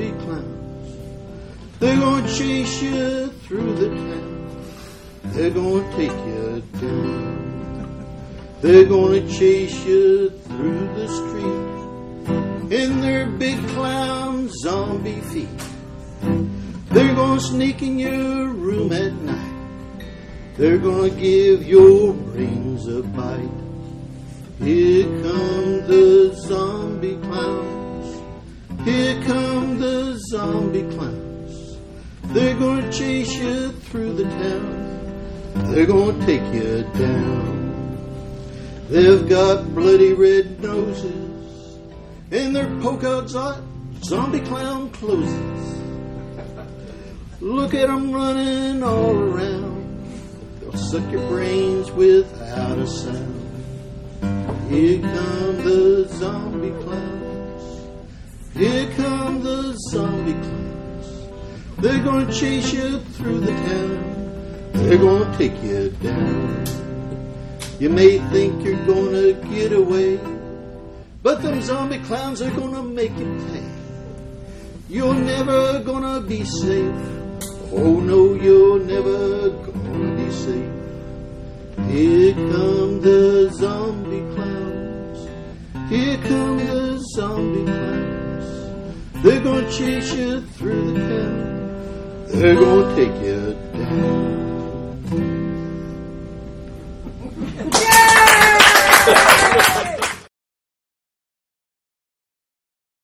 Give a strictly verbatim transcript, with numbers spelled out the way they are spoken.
zombie clowns. They're gonna chase you through the town. They're gonna take you down. They're gonna chase you through the street in their big clown zombie feet. They're gonna sneak in your room at night. They're gonna give your brains a bite. Here come the zombie clowns. Here come the zombie clowns. They're gonna chase you through the town. They're gonna take you down. They've got bloody red noses and their polka dot zombie clown clothes. Look at them running all around. They'll suck your brains without a sound. Here come the zombie clowns. Here come the zombie clowns. They're gonna chase you through the town. They're gonna take you down. You may think you're gonna get away, but them zombie clowns are gonna make you pay. You're never gonna be safe. Oh no, you're never gonna be safe. Here come the zombie clowns. Here come the zombie clowns. They're gonna chase you through the town. They're gonna take you down.